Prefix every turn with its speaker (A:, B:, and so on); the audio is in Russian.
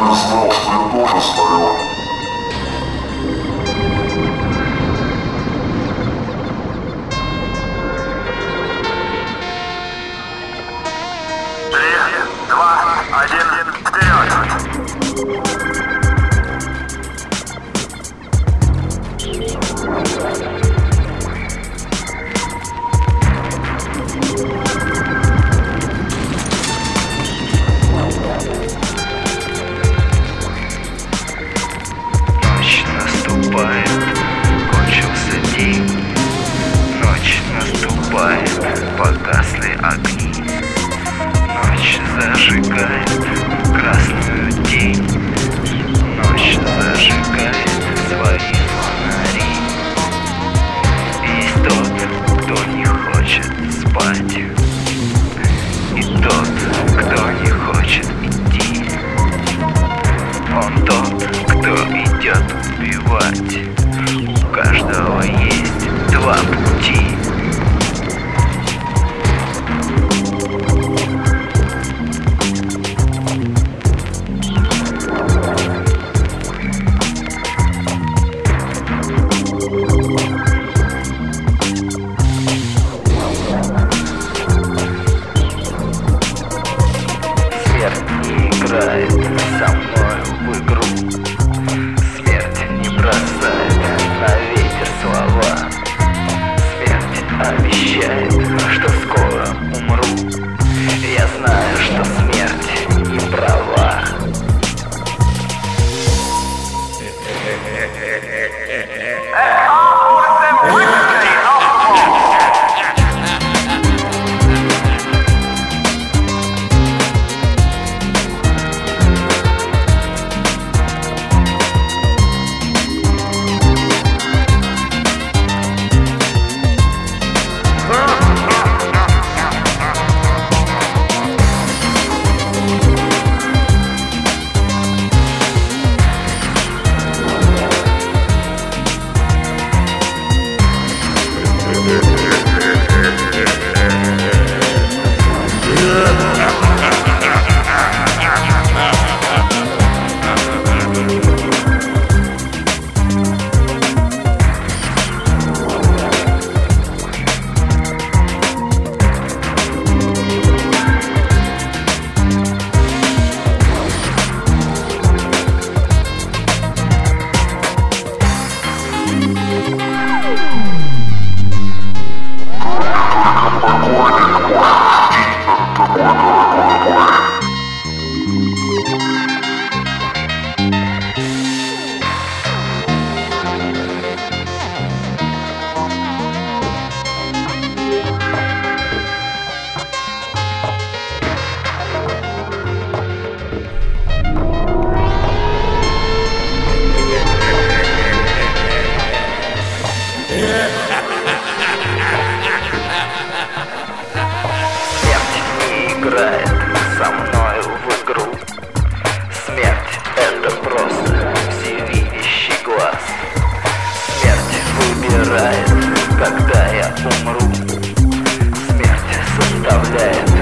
A: знал, что я тоже старен.
B: Три, два, один, вперед!
C: Ночь наступает, кончился день. Ночь наступает, погасли огни. Ночь зажигает красную тень. Ночь зажигает свои фонари. Есть тот, кто не хочет спать, и тот, кто не хочет идти. Он тот, кто идет убивать. У каждого есть два пути. Смерть не играет со мною в игру. Смерть не бросает на ветер слова. Смерть обещает, что скоро умру. Я знаю, что смерть не права. Играет со мною в игру. Смерть — это просто всевидящий глаз. Смерть выбирает, когда я умру. Смерть составляет